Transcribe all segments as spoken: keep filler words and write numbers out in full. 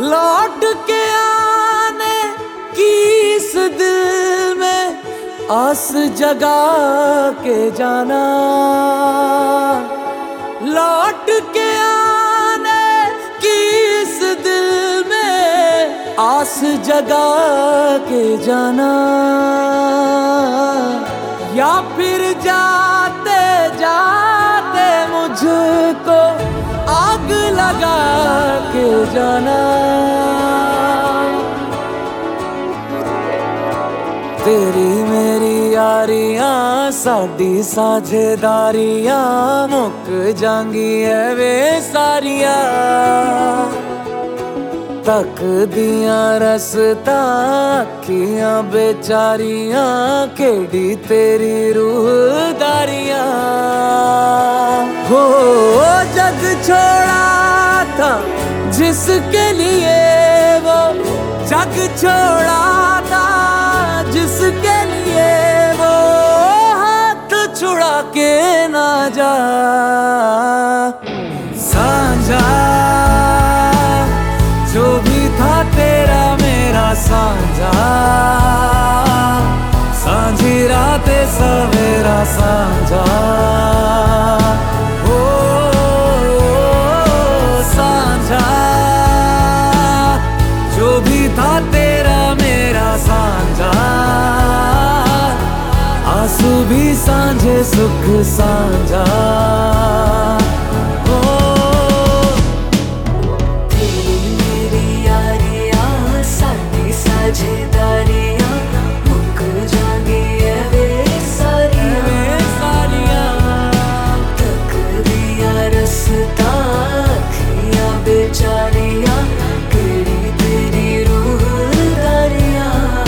लौट के आने की इस दिल में आस जगा के जाना। लौट के आने की इस दिल में आस जगा के जाना, या फिर जाते जाते मुझको आग लगा के जाना। तेरी मेरी यारियां साडी साझेदारियां मुक जांगी है वे सारियां। तक दिया रसता अखियां बेचारियां केड़ी तेरी रूहदारियां। हो जग छोड़ा था जिसके लिए वो जग छोड़ा था जिसके लिए वो हाथ छुड़ा के ना जा। साझा जो भी था तेरा मेरा साझा, सांझी रातें सवेरा साझा। ओ साझा जो भी था तेरा मेरा साझा, आंसू भी सांझे सुख साझा। साझेदारियां मुक जांगी है वे सारियां। तक दिया रसता अखियां बेचारियां केड़ी तेरी रूहदारियां।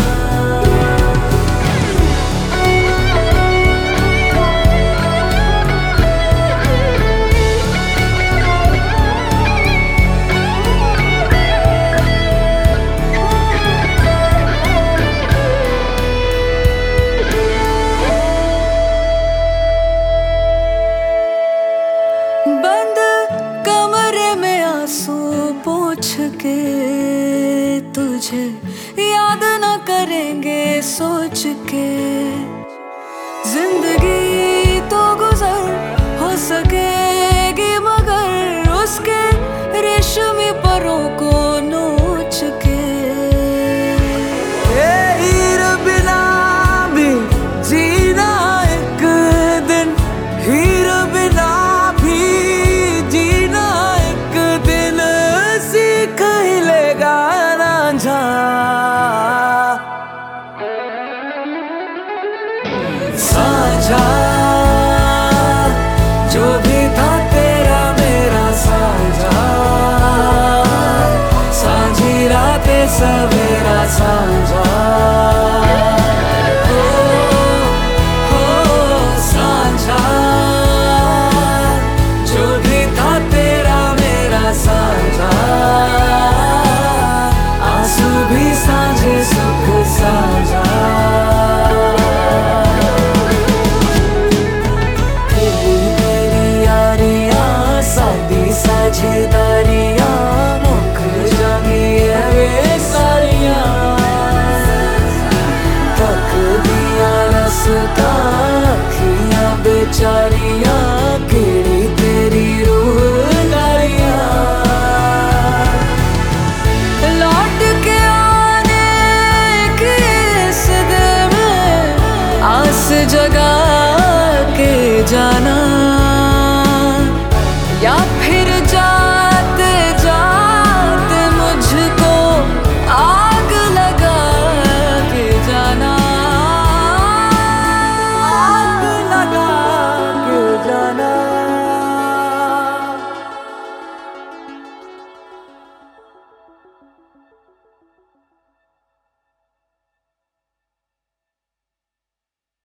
बंद कमरे में आंसू पोंछ के तुझे याद न करेंगे सोच के।